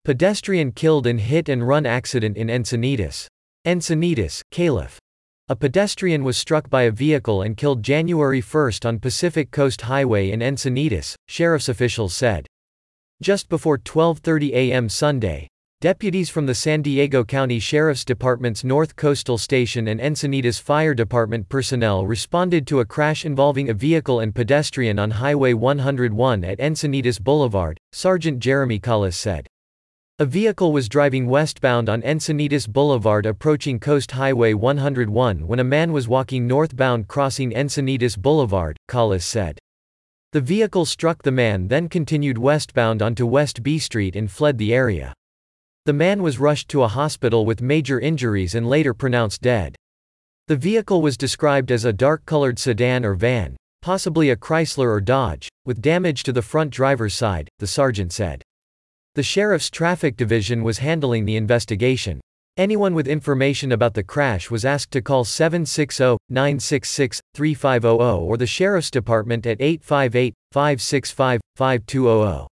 Pedestrian killed in hit-and-run accident in Encinitas. Encinitas, Calif. A pedestrian was struck by a vehicle and killed January 1 on Pacific Coast Highway in Encinitas, sheriff's officials said. Just before 12:30 a.m. Sunday, deputies from the San Diego County Sheriff's Department's North Coastal Station and Encinitas Fire Department personnel responded to a crash involving a vehicle and pedestrian on Highway 101 at Encinitas Boulevard, Sergeant Jeremy Callis said. A vehicle was driving westbound on Encinitas Boulevard approaching Coast Highway 101 when a man was walking northbound crossing Encinitas Boulevard, Callis said. The vehicle struck the man, then continued westbound onto West B Street and fled the area. The man was rushed to a hospital with major injuries and later pronounced dead. The vehicle was described as a dark-colored sedan or van, possibly a Chrysler or Dodge, with damage to the front driver's side, the sergeant said. The sheriff's traffic division was handling the investigation. Anyone with information about the crash was asked to call 760-966-3500 or the sheriff's department at 858-565-5200.